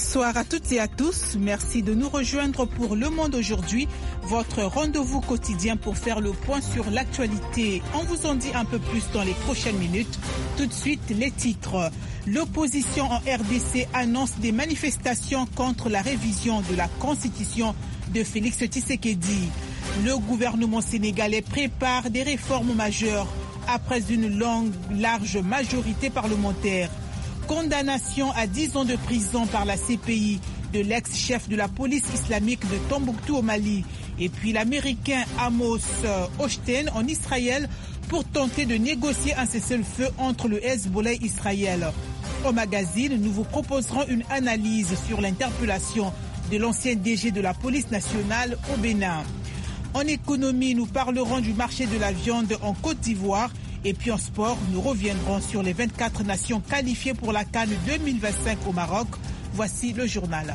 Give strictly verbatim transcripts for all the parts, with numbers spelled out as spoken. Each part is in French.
Bonsoir à toutes et à tous. Merci de nous rejoindre pour Le Monde aujourd'hui, votre rendez-vous quotidien pour faire le point sur l'actualité. On vous en dit un peu plus dans les prochaines minutes. Tout de suite, les titres. L'opposition en R D C annonce des manifestations contre la révision de la Constitution de Félix Tshisekedi. Le gouvernement sénégalais prépare des réformes majeures après une longue, large majorité parlementaire. Condamnation à dix ans de prison par la C P I de l'ex-chef de la police islamique de Tombouctou au Mali. Et puis l'Américain Amos Hochstein en Israël pour tenter de négocier un cessez-le-feu entre le Hezbollah et Israël. Au magazine, nous vous proposerons une analyse sur l'interpellation de l'ancien D G de la police nationale au Bénin. En économie, nous parlerons du marché de la viande en Côte d'Ivoire. Et puis en sport, nous reviendrons sur les vingt-quatre nations qualifiées pour la CAN deux mille vingt-cinq au Maroc. Voici le journal.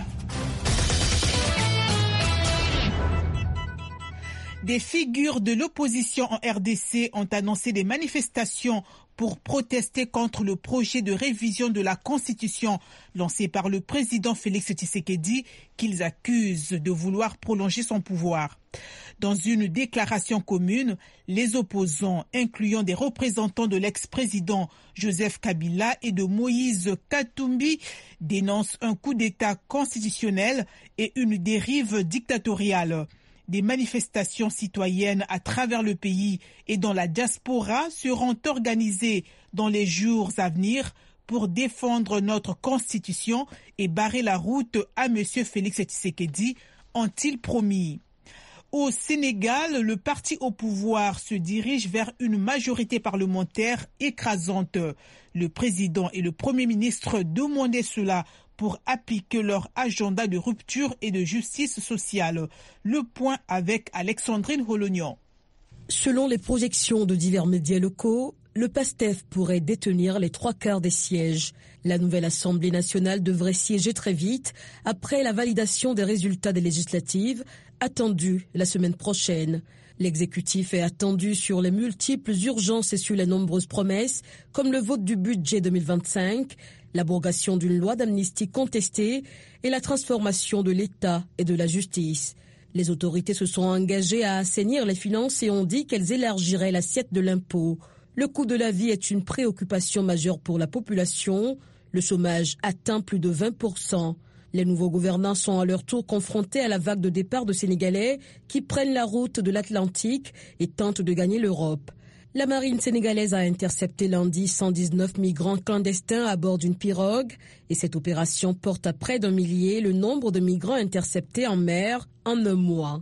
Des figures de l'opposition en R D C ont annoncé des manifestations pour protester contre le projet de révision de la Constitution lancé par le président Félix Tshisekedi, qu'ils accusent de vouloir prolonger son pouvoir. Dans une déclaration commune, les opposants, incluant des représentants de l'ex-président Joseph Kabila et de Moïse Katumbi, dénoncent un coup d'État constitutionnel et une dérive dictatoriale. Des manifestations citoyennes à travers le pays et dans la diaspora seront organisées dans les jours à venir pour défendre notre Constitution et barrer la route à M. Félix Tshisekedi, ont-ils promis. Au Sénégal, le parti au pouvoir se dirige vers une majorité parlementaire écrasante. Le président et le premier ministre demandaient cela pour appliquer leur agenda de rupture et de justice sociale. Le point avec Alexandrine Holognan. Selon les projections de divers médias locaux, le PASTEF pourrait détenir les trois quarts des sièges. La nouvelle Assemblée nationale devrait siéger très vite après la validation des résultats des législatives attendues la semaine prochaine. L'exécutif est attendu sur les multiples urgences et sur les nombreuses promesses, comme le vote du budget deux mille vingt-cinq, l'abrogation d'une loi d'amnistie contestée et la transformation de l'État et de la justice. Les autorités se sont engagées à assainir les finances et ont dit qu'elles élargiraient l'assiette de l'impôt. Le coût de la vie est une préoccupation majeure pour la population. Le chômage atteint plus de vingt pour cent. Les nouveaux gouvernants sont à leur tour confrontés à la vague de départ de Sénégalais qui prennent la route de l'Atlantique et tentent de gagner l'Europe. La marine sénégalaise a intercepté lundi cent dix-neuf migrants clandestins à bord d'une pirogue et cette opération porte à près d'un millier le nombre de migrants interceptés en mer en un mois.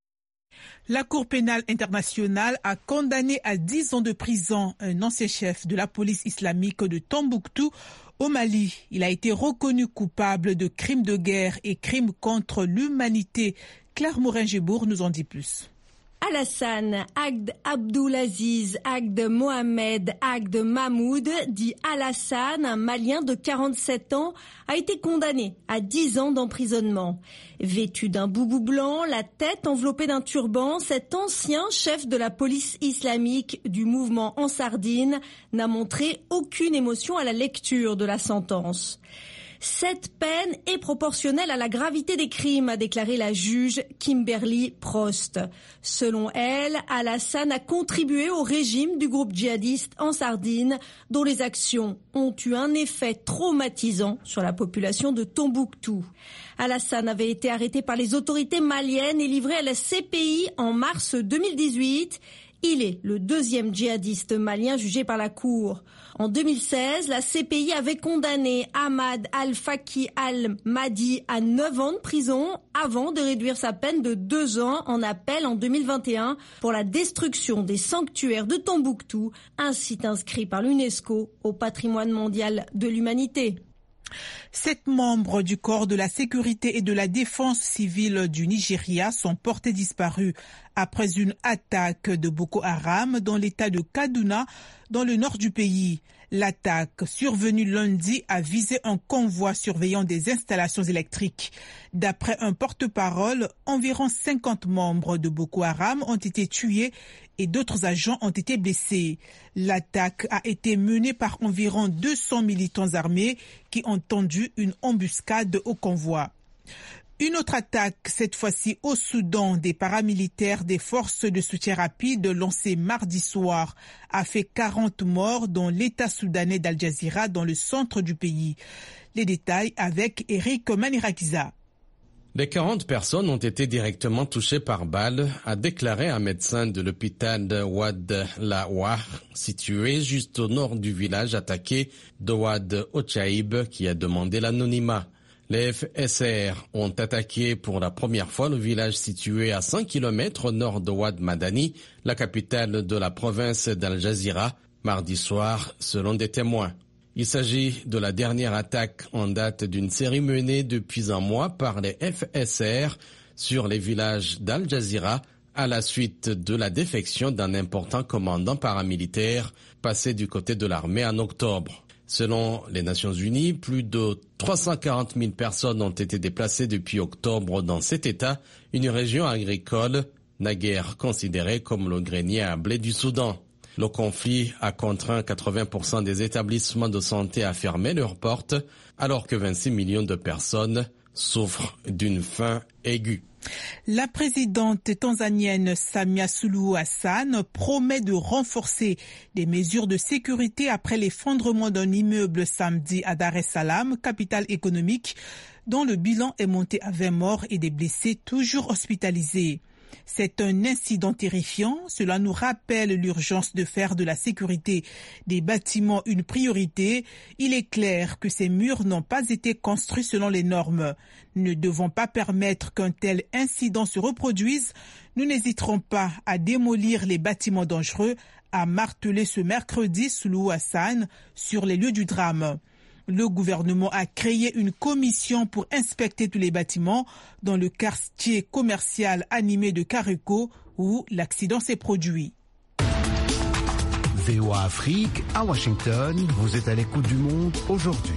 La Cour pénale internationale a condamné à dix ans de prison un ancien chef de la police islamique de Tombouctou au Mali. Il a été reconnu coupable de crimes de guerre et crimes contre l'humanité. Claire Morin-Gébourg nous en dit plus. Alassane Agd Abdoulaziz Agd Mohamed Agd Mahmoud, dit Alassane, un Malien de quarante-sept ans, a été condamné à dix ans d'emprisonnement. Vêtu d'un boubou blanc, la tête enveloppée d'un turban, cet ancien chef de la police islamique du mouvement Ansardine n'a montré aucune émotion à la lecture de la sentence. Cette peine est proportionnelle à la gravité des crimes, a déclaré la juge Kimberly Prost. Selon elle, Alassane a contribué au régime du groupe djihadiste Ansardine, dont les actions ont eu un effet traumatisant sur la population de Tombouctou. Alassane avait été arrêté par les autorités maliennes et livré à la C P I en mars deux mille dix-huit. Il est le deuxième djihadiste malien jugé par la Cour. En deux mille seize, la C P I avait condamné Ahmad Al-Faki Al-Mahdi à neuf ans de prison avant de réduire sa peine de deux ans en appel en deux mille vingt et un pour la destruction des sanctuaires de Tombouctou, un site inscrit par l'UNESCO au patrimoine mondial de l'humanité. Sept membres du corps de la sécurité et de la défense civile du Nigeria sont portés disparus après une attaque de Boko Haram dans l'état de Kaduna, dans le nord du pays. L'attaque survenue lundi a visé un convoi surveillant des installations électriques. D'après un porte-parole, environ cinquante membres de Boko Haram ont été tués et d'autres agents ont été blessés. L'attaque a été menée par environ deux cents militants armés qui ont tendu une embuscade au convoi. Une autre attaque, cette fois-ci au Soudan, des paramilitaires des forces de soutien rapide lancées mardi soir, a fait quarante morts dans l'État soudanais d'Al Jazeera dans le centre du pays. Les détails avec Eric Manirakiza. Les quarante personnes ont été directement touchées par balle, a déclaré un médecin de l'hôpital de Ouad Laouah, situé juste au nord du village attaqué de Ouad Ochaïb, qui a demandé l'anonymat. Les F S R ont attaqué pour la première fois le village situé à cinq kilomètres au nord de Ouad Madani, la capitale de la province d'Al Jazeera, mardi soir, selon des témoins. Il s'agit de la dernière attaque en date d'une série menée depuis un mois par les F S R sur les villages d'Al Jazeera à la suite de la défection d'un important commandant paramilitaire passé du côté de l'armée en octobre. Selon les Nations Unies, plus de trois cent quarante mille personnes ont été déplacées depuis octobre dans cet État, une région agricole naguère considérée comme le grenier à blé du Soudan. Le conflit a contraint quatre-vingts pour cent des établissements de santé à fermer leurs portes, alors que vingt-six millions de personnes souffrent d'une faim aiguë. La présidente tanzanienne Samia Suluhu Hassan promet de renforcer des mesures de sécurité après l'effondrement d'un immeuble samedi à Dar es Salaam, capitale économique, dont le bilan est monté à vingt morts et des blessés toujours hospitalisés. C'est un incident terrifiant. Cela nous rappelle l'urgence de faire de la sécurité des bâtiments une priorité. Il est clair que ces murs n'ont pas été construits selon les normes. Ne devons pas permettre qu'un tel incident se reproduise. Nous n'hésiterons pas à démolir les bâtiments dangereux, a martelé ce mercredi Suluhu Hassan sur les lieux du drame. Le gouvernement a créé une commission pour inspecter tous les bâtiments dans le quartier commercial animé de Kareko où l'accident s'est produit. V O A Afrique, à Washington, vous êtes à l'écoute du monde aujourd'hui.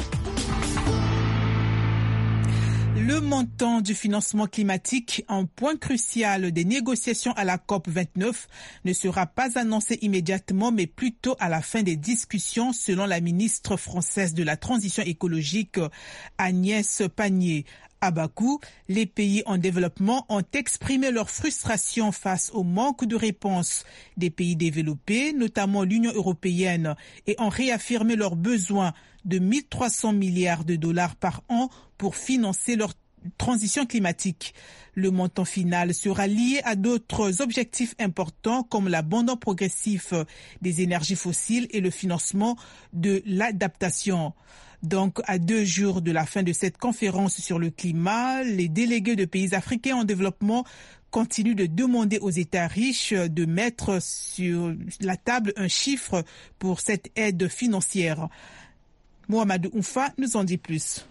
Le montant du financement climatique, un point crucial des négociations à la COP vingt-neuf, ne sera pas annoncé immédiatement, mais plutôt à la fin des discussions, selon la ministre française de la Transition écologique, Agnès Pannier. À Bakou, les pays en développement ont exprimé leur frustration face au manque de réponse des pays développés, notamment l'Union européenne, et ont réaffirmé leurs besoins de mille trois cents milliards de dollars par an pour financer leur transition climatique. Le montant final sera lié à d'autres objectifs importants comme l'abandon progressif des énergies fossiles et le financement de l'adaptation. Donc, à deux jours de la fin de cette conférence sur le climat, les délégués de pays africains en développement continuent de demander aux États riches de mettre sur la table un chiffre pour cette aide financière. Mohamed Oumfa nous en dit plus.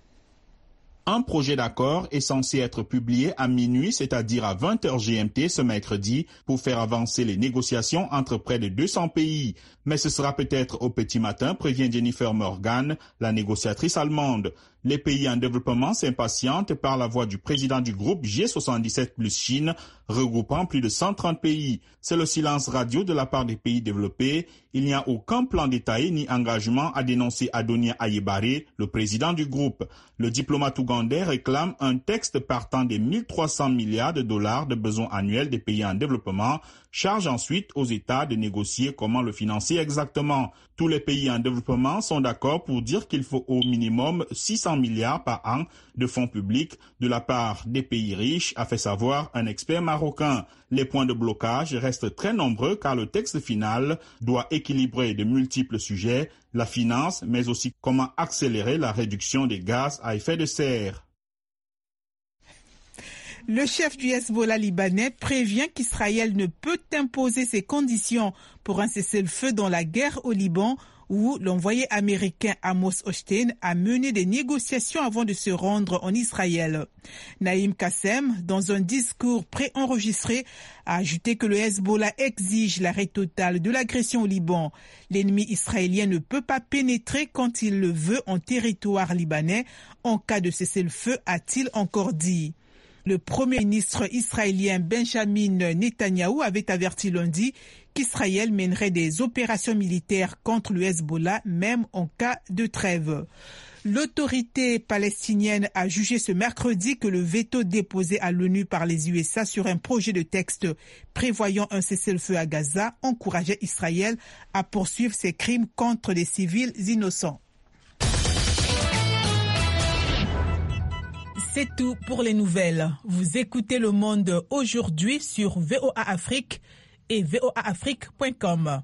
Un projet d'accord est censé être publié à minuit, c'est-à-dire à vingt heures G M T ce mercredi, pour faire avancer les négociations entre près de deux cents pays. Mais ce sera peut-être au petit matin, prévient Jennifer Morgan, la négociatrice allemande. Les pays en développement s'impatientent par la voix du président du groupe G soixante-dix-sept plus Chine, regroupant plus de cent trente pays. C'est le silence radio de la part des pays développés. Il n'y a aucun plan détaillé ni engagement, à dénoncer Adonia Ayebare, le président du groupe. Le diplomate ougandais réclame un texte partant des mille trois cents milliards de dollars de besoins annuels des pays en développement, charge ensuite aux États de négocier comment le financer exactement. Tous les pays en développement sont d'accord pour dire qu'il faut au minimum six cents milliards par an de fonds publics de la part des pays riches, a fait savoir un expert marocain. Les points de blocage restent très nombreux car le texte final doit équilibrer de multiples sujets, la finance, mais aussi comment accélérer la réduction des gaz à effet de serre. Le chef du Hezbollah libanais prévient qu'Israël ne peut imposer ses conditions pour un cessez-le-feu dans la guerre au Liban où l'envoyé américain Amos Hochstein a mené des négociations avant de se rendre en Israël. Naïm Kassem, dans un discours préenregistré, a ajouté que le Hezbollah exige l'arrêt total de l'agression au Liban. L'ennemi israélien ne peut pas pénétrer quand il le veut en territoire libanais en cas de cessez-le-feu, a-t-il encore dit. Le Premier ministre israélien Benjamin Netanyahou avait averti lundi qu'Israël mènerait des opérations militaires contre le Hezbollah, même en cas de trêve. L'autorité palestinienne a jugé ce mercredi que le veto déposé à l'ONU par les U S A sur un projet de texte prévoyant un cessez-le-feu à Gaza encourageait Israël à poursuivre ses crimes contre des civils innocents. C'est tout pour les nouvelles. Vous écoutez Le Monde aujourd'hui sur V O A Afrique et V O A Afrique point com.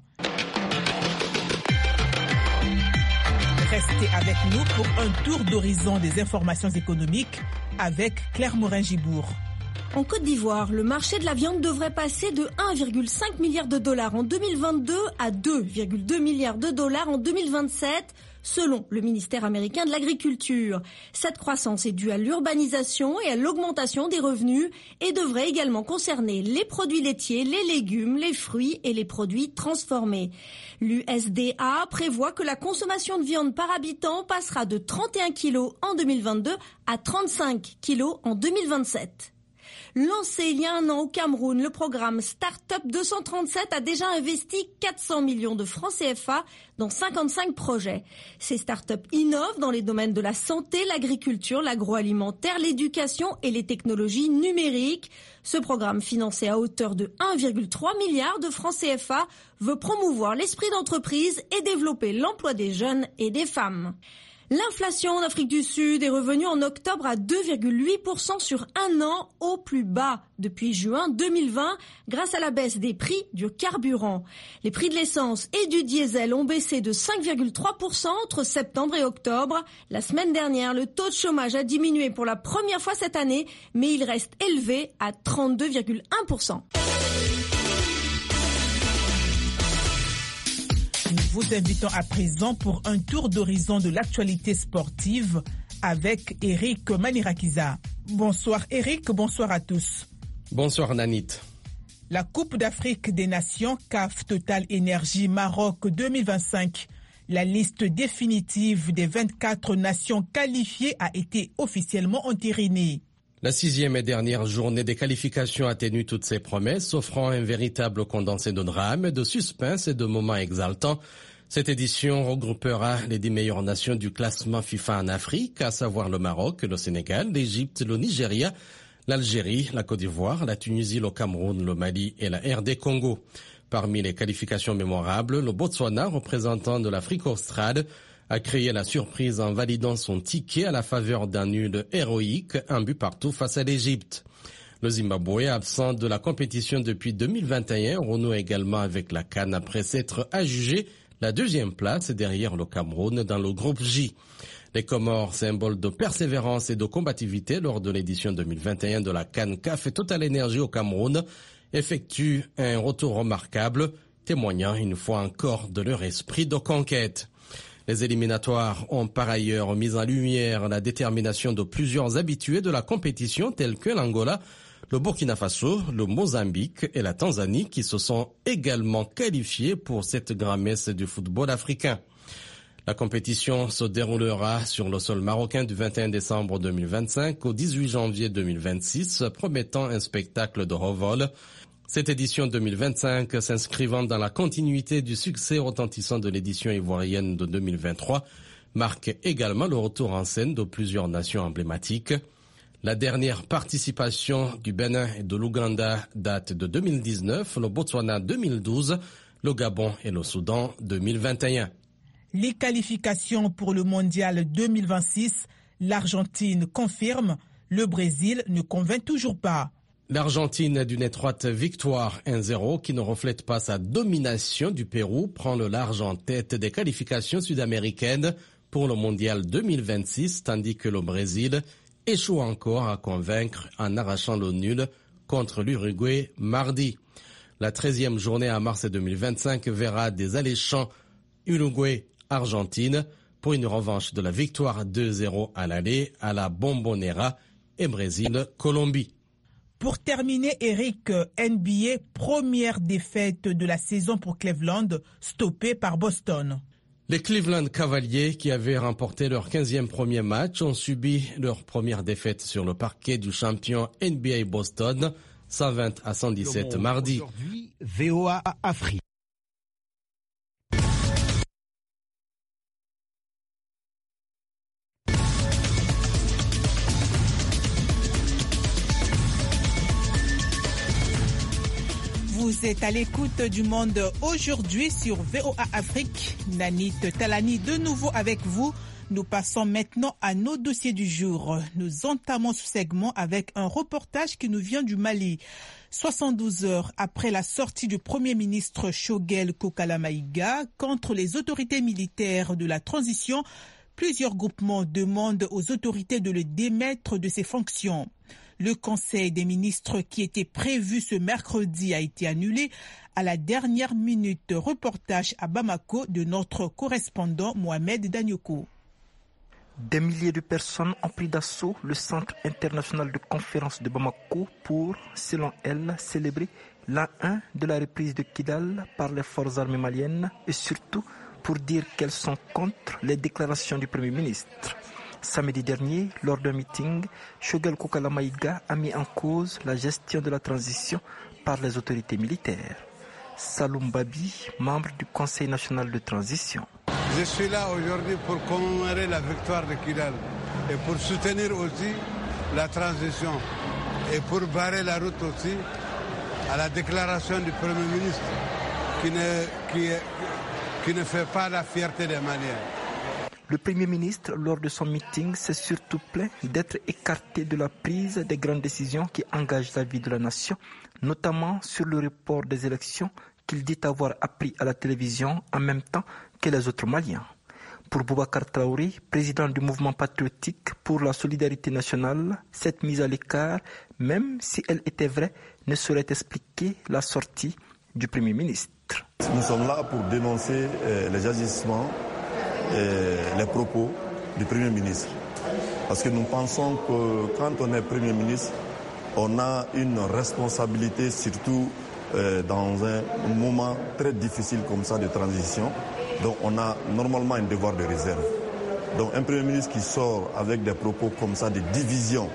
Restez avec nous pour un tour d'horizon des informations économiques avec Claire Morin-Gibourg. En Côte d'Ivoire, le marché de la viande devrait passer de un virgule cinq milliard de dollars en deux mille vingt-deux à deux virgule deux milliards de dollars en deux mille vingt-sept, selon le ministère américain de l'Agriculture. Cette croissance est due à l'urbanisation et à l'augmentation des revenus et devrait également concerner les produits laitiers, les légumes, les fruits et les produits transformés. L'U S D A prévoit que la consommation de viande par habitant passera de trente et un kilos en deux mille vingt-deux à trente-cinq kilos en deux mille vingt-sept. Lancé il y a un an au Cameroun, le programme Startup deux cent trente-sept a déjà investi quatre cents millions de francs C F A dans cinquante-cinq projets. Ces startups innovent dans les domaines de la santé, l'agriculture, l'agroalimentaire, l'éducation et les technologies numériques. Ce programme, financé à hauteur de un virgule trois milliard de francs C F A, veut promouvoir l'esprit d'entreprise et développer l'emploi des jeunes et des femmes. L'inflation en Afrique du Sud est revenue en octobre à deux virgule huit pour cent sur un an, au plus bas depuis juin deux mille vingt, grâce à la baisse des prix du carburant. Les prix de l'essence et du diesel ont baissé de cinq virgule trois pour cent entre septembre et octobre. La semaine dernière, le taux de chômage a diminué pour la première fois cette année, mais il reste élevé à trente-deux virgule un pour cent. Nous vous invitons à présent pour un tour d'horizon de l'actualité sportive avec Eric Manirakiza. Bonsoir Eric, bonsoir à tous. Bonsoir Nanit. La Coupe d'Afrique des Nations C A F Total Énergie Maroc deux mille vingt-cinq. La liste définitive des vingt-quatre nations qualifiées a été officiellement entérinée. La sixième et dernière journée des qualifications a tenu toutes ses promesses, offrant un véritable condensé de drame, de suspense et de moments exaltants. Cette édition regroupera les dix meilleures nations du classement FIFA en Afrique, à savoir le Maroc, le Sénégal, l'Égypte, le Nigeria, l'Algérie, la Côte d'Ivoire, la Tunisie, le Cameroun, le Mali et la R D Congo. Parmi les qualifications mémorables, le Botswana, représentant de l'Afrique australe, a créé la surprise en validant son ticket à la faveur d'un nul héroïque, un but partout face à l'Égypte. Le Zimbabwe, absent de la compétition depuis deux mille vingt et un, renoue également avec la CAN après s'être adjugé la deuxième place derrière le Cameroun dans le groupe J. Les Comores, symbole de persévérance et de combativité lors de l'édition deux mille vingt et un de la CAN C A F Total Énergie au Cameroun, effectuent un retour remarquable, témoignant une fois encore de leur esprit de conquête. Les éliminatoires ont par ailleurs mis en lumière la détermination de plusieurs habitués de la compétition tels que l'Angola, le Burkina Faso, le Mozambique et la Tanzanie qui se sont également qualifiés pour cette grand-messe du football africain. La compétition se déroulera sur le sol marocain du vingt et un décembre deux mille vingt-cinq au dix-huit janvier deux mille vingt-six, promettant un spectacle de haut vol. Cette édition deux mille vingt-cinq s'inscrivant dans la continuité du succès retentissant de l'édition ivoirienne de deux mille vingt-trois marque également le retour en scène de plusieurs nations emblématiques. La dernière participation du Bénin et de l'Ouganda date de deux mille dix-neuf, le Botswana deux mille douze, le Gabon et le Soudan deux mille vingt et un. Les qualifications pour le mondial deux mille vingt-six, l'Argentine confirme, le Brésil ne convainc toujours pas. L'Argentine, d'une étroite victoire un zéro qui ne reflète pas sa domination du Pérou, prend le large en tête des qualifications sud-américaines pour le mondial deux mille vingt-six, tandis que le Brésil échoue encore à convaincre en arrachant le nul contre l'Uruguay mardi. La treizième journée à mars deux mille vingt-cinq verra des alléchants Uruguay Argentine, pour une revanche de la victoire deux zéro à l'aller à la Bombonera et Brésil-Colombie. Pour terminer, Eric, N B A, première défaite de la saison pour Cleveland, stoppée par Boston. Les Cleveland Cavaliers, qui avaient remporté leur quinzième premier match, ont subi leur première défaite sur le parquet du champion N B A Boston, cent vingt à cent dix-sept mardi. Aujourd'hui, V O A Afrique. Vous êtes à l'écoute du Monde aujourd'hui sur V O A Afrique. Nanit Talani de nouveau avec vous. Nous passons maintenant à nos dossiers du jour. Nous entamons ce segment avec un reportage qui nous vient du Mali. soixante-douze heures après la sortie du Premier ministre Choguel Kokala Maïga contre les autorités militaires de la transition, plusieurs groupements demandent aux autorités de le démettre de ses fonctions. Le Conseil des ministres qui était prévu ce mercredi a été annulé à la dernière minute. Reportage à Bamako de notre correspondant Mohamed Danyoko. Des milliers de personnes ont pris d'assaut le Centre international de conférence de Bamako pour, selon elles, célébrer l'an un de la reprise de Kidal par les forces armées maliennes et surtout pour dire qu'elles sont contre les déclarations du Premier ministre. Samedi dernier, lors d'un meeting, Choguel Kokala Maïga a mis en cause la gestion de la transition par les autorités militaires. Saloum Babi, membre du Conseil national de transition. Je suis là aujourd'hui pour commémorer la victoire de Kidal et pour soutenir aussi la transition et pour barrer la route aussi à la déclaration du Premier ministre qui ne, qui, qui ne fait pas la fierté des Maliens. Le Premier ministre, lors de son meeting, s'est surtout plaint d'être écarté de la prise des grandes décisions qui engagent la vie de la nation, notamment sur le report des élections qu'il dit avoir appris à la télévision en même temps que les autres Maliens. Pour Boubacar Traoré, président du mouvement patriotique pour la solidarité nationale, cette mise à l'écart, même si elle était vraie, ne saurait expliquer la sortie du Premier ministre. Nous sommes là pour dénoncer euh, les agissements et les propos du Premier ministre. Parce que nous pensons que quand on est Premier ministre, on a une responsabilité, surtout euh, dans un moment très difficile comme ça de transition. Donc on a normalement un devoir de réserve. Donc un Premier ministre qui sort avec des propos comme ça, des divisions,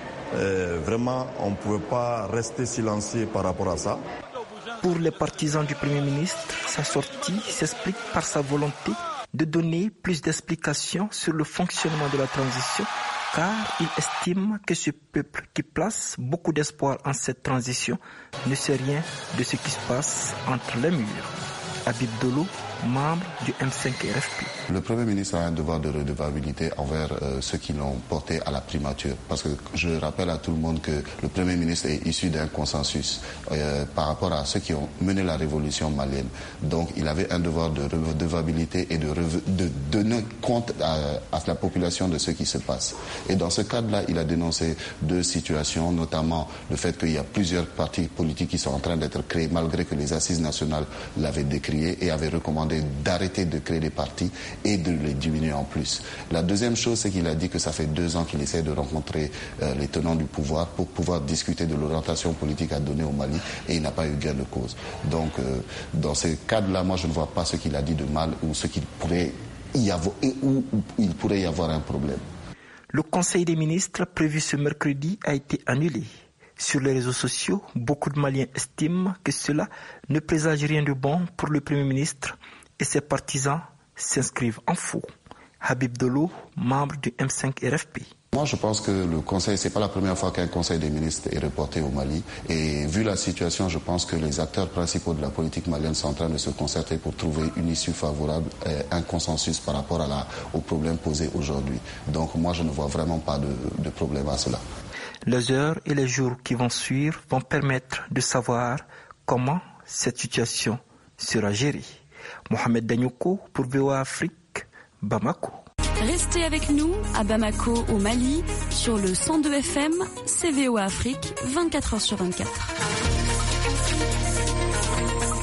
euh, vraiment on ne pouvait pas rester silencieux par rapport à ça. Pour les partisans du Premier ministre, sa sortie s'explique par sa volonté de donner plus d'explications sur le fonctionnement de la transition, car il estime que ce peuple qui place beaucoup d'espoir en cette transition ne sait rien de ce qui se passe entre les murs. Habib Dolo, membre du M cinq R F P. Le Premier ministre a un devoir de redevabilité envers euh, ceux qui l'ont porté à la primature. Parce que je rappelle à tout le monde que le Premier ministre est issu d'un consensus euh, par rapport à ceux qui ont mené la révolution malienne. Donc il avait un devoir de redevabilité et de, de donner compte à, à la population de ce qui se passe. Et dans ce cadre-là, il a dénoncé deux situations, notamment le fait qu'il y a plusieurs partis politiques qui sont en train d'être créés, malgré que les assises nationales l'avaient décrié et avaient recommandé d'arrêter de créer des partis et de les diminuer en plus. La deuxième chose, c'est qu'il a dit que ça fait deux ans qu'il essaie de rencontrer euh, les tenants du pouvoir pour pouvoir discuter de l'orientation politique à donner au Mali et il n'a pas eu gain de cause. Donc, euh, dans ce cadre-là, moi, je ne vois pas ce qu'il a dit de mal ou ce qu'il pourrait y avoir, et où, où il pourrait y avoir un problème. Le Conseil des ministres prévu ce mercredi a été annulé. Sur les réseaux sociaux, beaucoup de Maliens estiment que cela ne présage rien de bon pour le Premier ministre et ses partisans s'inscrivent en faux. Habib Dolo, membre du M cinq R F P. Moi, je pense que le Conseil, c'est pas la première fois qu'un Conseil des ministres est reporté au Mali. Et vu la situation, je pense que les acteurs principaux de la politique malienne sont en train de se concerter pour trouver une issue favorable, et un consensus par rapport à la, aux problèmes posés aujourd'hui. Donc moi, je ne vois vraiment pas de, de problème à cela. Les heures et les jours qui vont suivre vont permettre de savoir comment cette situation sera gérée. Mohamed Danyoko pour V O A Afrique, Bamako. Restez avec nous à Bamako au Mali sur le cent deux F M, c'est V O A Afrique, vingt-quatre heures sur vingt-quatre.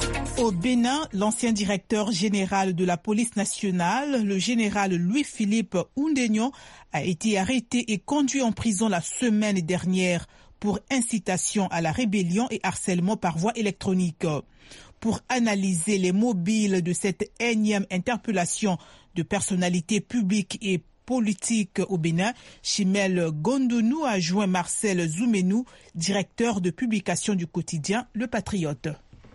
Au Bénin, l'ancien directeur général de la police nationale, le général Louis-Philippe Oundénion, a été arrêté et conduit en prison la semaine dernière pour incitation à la rébellion et harcèlement par voie électronique. Pour analyser les mobiles de cette énième interpellation de personnalités publiques et politiques au Bénin, Chimel Gondounou a joint Marcel Zoumenou, directeur de publication du quotidien Le Patriote.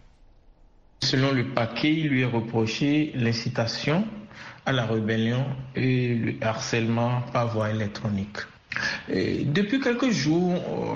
Selon le parquet, il lui est reproché l'incitation à la rébellion et le harcèlement par voie électronique. Et depuis quelques jours,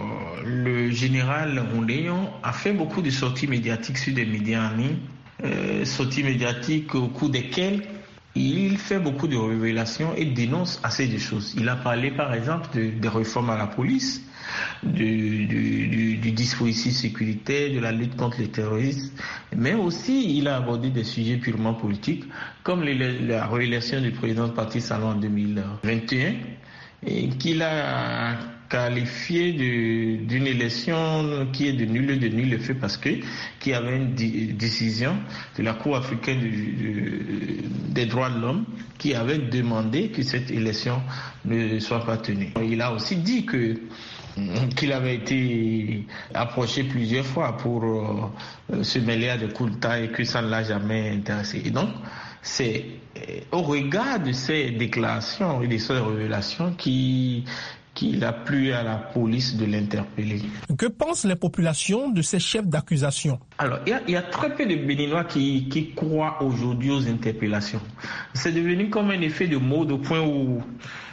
le général Oundénion a fait beaucoup de sorties médiatiques sur des médias en ligne, euh, sorties médiatiques au cours desquelles il fait beaucoup de révélations et dénonce assez de choses. Il a parlé par exemple de, des réformes à la police, du, du, du, du dispositif sécuritaire, de la lutte contre les terroristes, mais aussi il a abordé des sujets purement politiques, comme les, la réélection du président du Parti Salon en deux mille vingt et un, et qu'il a qualifié de, d'une élection qui est de nul de nul effet parce que qu'il y avait une di- décision de la Cour africaine du, du, des droits de l'homme qui avait demandé que cette élection ne soit pas tenue. Il a aussi dit que qu'il avait été approché plusieurs fois pour euh, se mêler à des coups d'État et que ça ne l'a jamais intéressé. Et donc, c'est au regard de ces déclarations et de ces révélations qui qu'il a plu à la police de l'interpeller. Que pensent les populations de ces chefs d'accusation? Alors, il y, y a très peu de Béninois qui, qui croient aujourd'hui aux interpellations. C'est devenu comme un effet de mode au point où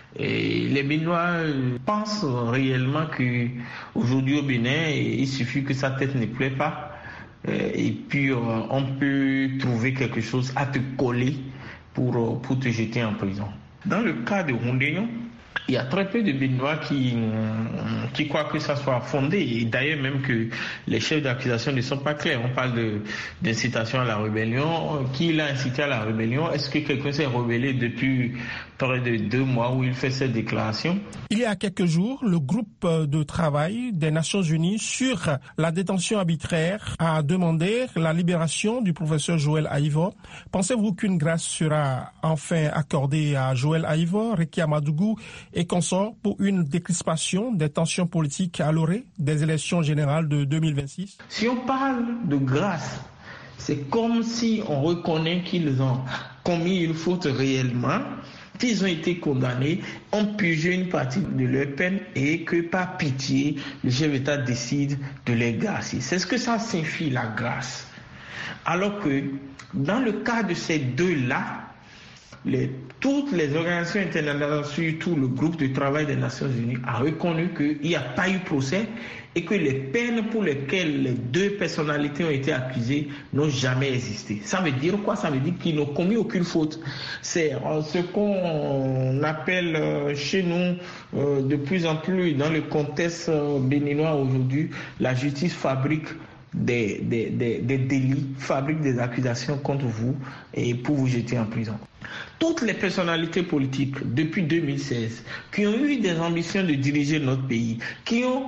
et les Béninois pensent réellement qu'aujourd'hui au Bénin, il suffit que sa tête ne plaît pas et puis on peut trouver quelque chose à te coller pour, pour te jeter en prison. Dans le cas de Oundénion, il y a très peu de Béninois qui, qui croient que ça soit fondé. Et d'ailleurs, même que les chefs d'accusation ne sont pas clairs. On parle de, d'incitation à la rébellion. Qui l'a incité à la rébellion? Est-ce que quelqu'un s'est rebellé depuis près de deux mois où il fait cette déclaration? Il y a quelques jours, le groupe de travail des Nations Unies sur la détention arbitraire a demandé la libération du professeur Joël Aïvo. Pensez-vous qu'une grâce sera enfin accordée à Joël Aïvo, Rekia Madougou et consorts pour une décrispation des tensions politiques à l'orée des élections générales de deux mille vingt-six? Si on parle de grâce, c'est comme si on reconnaît qu'ils ont commis une faute réellement, qu'ils ont été condamnés, ont purgé une partie de leur peine et que par pitié, le chef d'État décide de les gracier. C'est ce que ça signifie, la grâce. Alors que dans le cas de ces deux-là, Les, toutes les organisations internationales, surtout le groupe de travail des Nations Unies, a reconnu qu'il n'y a pas eu procès et que les peines pour lesquelles les deux personnalités ont été accusées n'ont jamais existé. Ça veut dire quoi? Ça veut dire qu'ils n'ont commis aucune faute. C'est ce qu'on appelle chez nous de plus en plus dans le contexte béninois aujourd'hui, la justice fabrique Des, des, des, des délits, fabrique des accusations contre vous et pour vous jeter en prison. Toutes les personnalités politiques depuis deux mille seize qui ont eu des ambitions de diriger notre pays, qui ont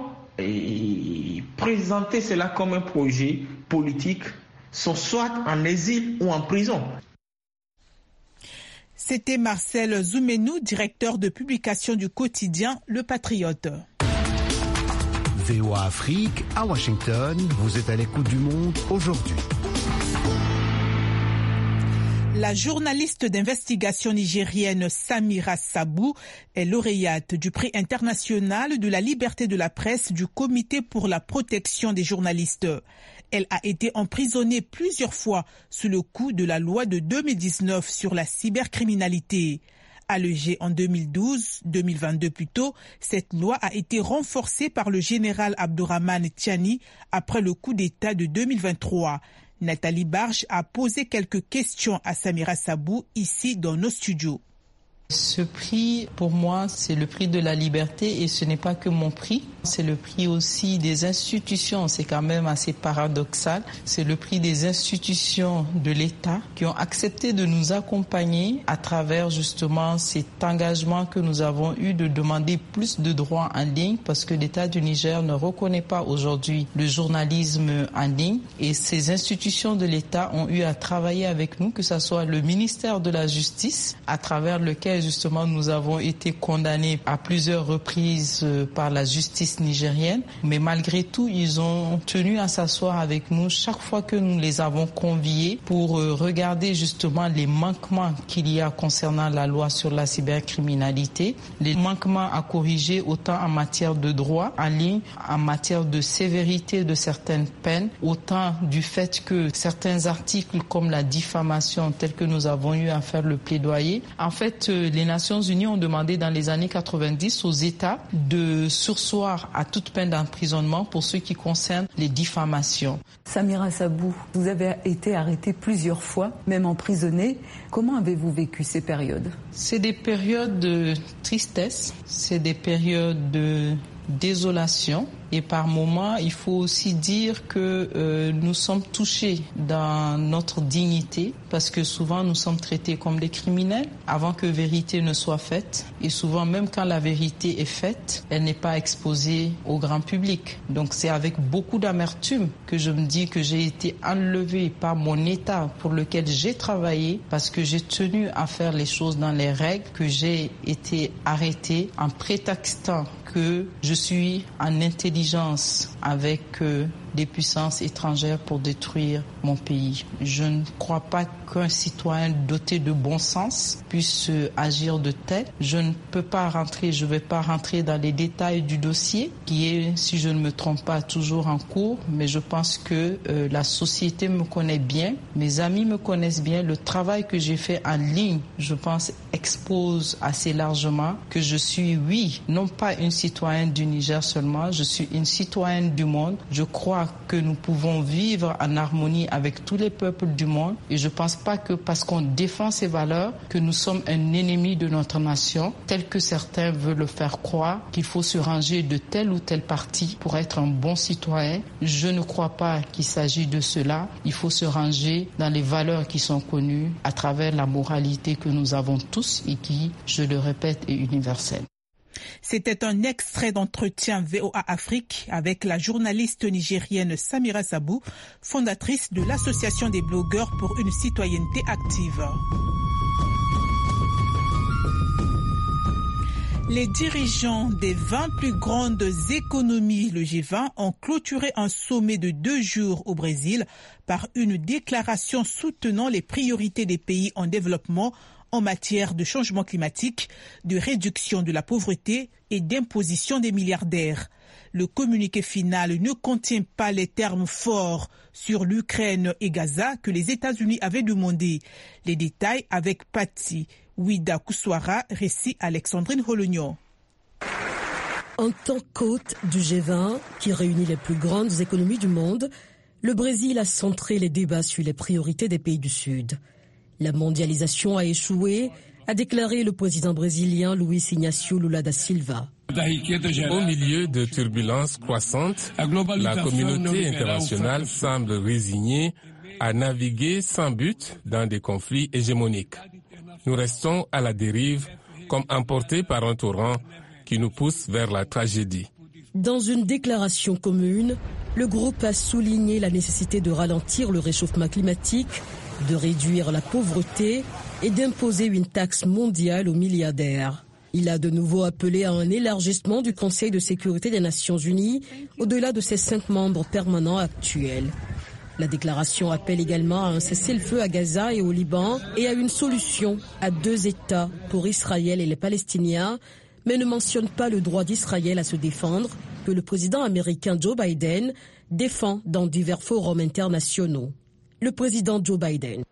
eh, présenté cela comme un projet politique, sont soit en exil ou en prison. C'était Marcel Zoumenou, directeur de publication du quotidien Le Patriote. V O A Afrique, à Washington, vous êtes à l'écoute du monde aujourd'hui. La journaliste d'investigation nigérienne Samira Sabou est lauréate du prix international de la liberté de la presse du Comité pour la protection des journalistes. Elle a été emprisonnée plusieurs fois sous le coup de la loi de deux mille dix-neuf sur la cybercriminalité. Allégée en deux mille douze, deux mille vingt-deux plutôt, cette loi a été renforcée par le général Abdourahmane Tiani après le coup d'État de deux mille vingt-trois. Nathalie Barge a posé quelques questions à Samira Sabou ici dans nos studios. Ce prix, pour moi, c'est le prix de la liberté et ce n'est pas que mon prix. C'est le prix aussi des institutions. C'est quand même assez paradoxal. C'est le prix des institutions de l'État qui ont accepté de nous accompagner à travers justement cet engagement que nous avons eu de demander plus de droits en ligne parce que l'État du Niger ne reconnaît pas aujourd'hui le journalisme en ligne et ces institutions de l'État ont eu à travailler avec nous, que ce soit le ministère de la Justice à travers lequel justement nous avons été condamnés à plusieurs reprises par la justice nigérienne, mais malgré tout, ils ont tenu à s'asseoir avec nous chaque fois que nous les avons conviés pour regarder justement les manquements qu'il y a concernant la loi sur la cybercriminalité, les manquements à corriger autant en matière de droit en ligne, en matière de sévérité de certaines peines, autant du fait que certains articles comme la diffamation, tels que nous avons eu à faire le plaidoyer. En fait, les Nations Unies ont demandé dans les années quatre-vingt-dix aux États de surseoir à toute peine d'emprisonnement pour ce qui concerne les diffamations. Samira Sabou, vous avez été arrêtée plusieurs fois, même emprisonnée. Comment avez-vous vécu ces périodes? C'est des périodes de tristesse, c'est des périodes de désolation. Et par moments, il faut aussi dire que euh, nous sommes touchés dans notre dignité parce que souvent nous sommes traités comme des criminels avant que vérité ne soit faite. Et souvent, même quand la vérité est faite, elle n'est pas exposée au grand public. Donc c'est avec beaucoup d'amertume que je me dis que j'ai été enlevée par mon État pour lequel j'ai travaillé parce que j'ai tenu à faire les choses dans les règles, que j'ai été arrêtée en prétextant que je suis en intelligence avec euh, des puissances étrangères pour détruire mon pays. Je ne crois pas qu'un citoyen doté de bon sens puisse euh, agir de tel. Je ne peux pas rentrer, je ne vais pas rentrer dans les détails du dossier qui est, si je ne me trompe pas, toujours en cours, mais je pense que euh, la société me connaît bien, mes amis me connaissent bien, le travail que j'ai fait en ligne, je pense, expose assez largement que je suis, oui, non pas une citoyenne du Niger seulement, je suis une citoyenne du monde. Je crois que nous pouvons vivre en harmonie avec tous les peuples du monde et je ne pense pas que parce qu'on défend ces valeurs que nous sommes un ennemi de notre nation, tel que certains veulent le faire croire, qu'il faut se ranger de tel ou tel parti pour être un bon citoyen. Je ne crois pas qu'il s'agit de cela. Il faut se ranger dans les valeurs qui sont connues à travers la moralité que nous avons tous et qui, je le répète, est universelle. C'était un extrait d'entretien V O A Afrique avec la journaliste nigérienne Samira Sabou, fondatrice de l'Association des blogueurs pour une citoyenneté active. Les dirigeants des vingt plus grandes économies, le G vingt, ont clôturé un sommet de deux jours au Brésil par une déclaration soutenant les priorités des pays en développement en matière de changement climatique, de réduction de la pauvreté et d'imposition des milliardaires. Le communiqué final ne contient pas les termes forts sur l'Ukraine et Gaza que les États-Unis avaient demandé. Les détails avec Patti Ouida Kouswara, récit Alexandrine Holognon. En tant qu'hôte du G vingt, qui réunit les plus grandes économies du monde, le Brésil a centré les débats sur les priorités des pays du Sud. La mondialisation a échoué, a déclaré le président brésilien Luiz Inácio Lula da Silva. Au milieu de turbulences croissantes, la communauté internationale semble résignée à naviguer sans but dans des conflits hégémoniques. Nous restons à la dérive, comme emportés par un torrent qui nous pousse vers la tragédie. Dans une déclaration commune, le groupe a souligné la nécessité de ralentir le réchauffement climatique, de réduire la pauvreté et d'imposer une taxe mondiale aux milliardaires. Il a de nouveau appelé à un élargissement du Conseil de sécurité des Nations Unies au-delà de ses cinq membres permanents actuels. La déclaration appelle également à un cessez-le-feu à Gaza et au Liban et à une solution à deux États pour Israël et les Palestiniens, mais ne mentionne pas le droit d'Israël à se défendre que le président américain Joe Biden défend dans divers forums internationaux. Le président Joe Biden.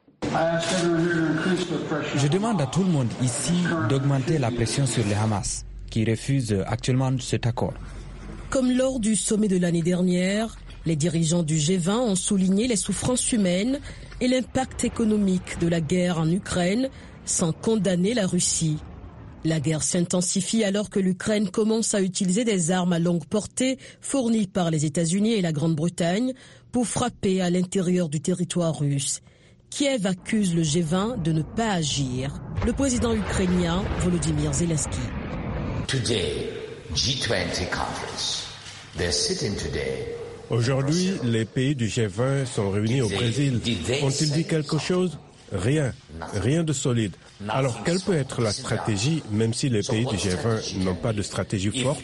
Je demande à tout le monde ici d'augmenter la pression sur le Hamas, qui refuse actuellement cet accord. Comme lors du sommet de l'année dernière, les dirigeants du G vingt ont souligné les souffrances humaines et l'impact économique de la guerre en Ukraine sans condamner la Russie. La guerre s'intensifie alors que l'Ukraine commence à utiliser des armes à longue portée fournies par les États-Unis et la Grande-Bretagne pour frapper à l'intérieur du territoire russe. Kiev accuse le G vingt de ne pas agir. Le président ukrainien Volodymyr Zelensky. Today, G vingt conference. They're sitting today. Aujourd'hui, les pays du G vingt sont réunis au Brésil. Ont-ils dit quelque chose? Rien. Rien de solide. Alors, quelle peut être la stratégie, même si les pays du G vingt n'ont pas de stratégie forte?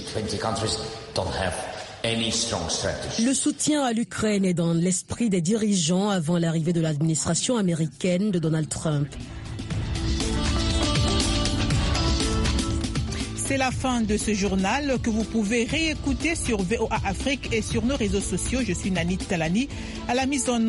Le soutien à l'Ukraine est dans l'esprit des dirigeants avant l'arrivée de l'administration américaine de Donald Trump. C'est la fin de ce journal que vous pouvez réécouter sur V O A Afrique et sur nos réseaux sociaux. Je suis Nanit Talani à la mise en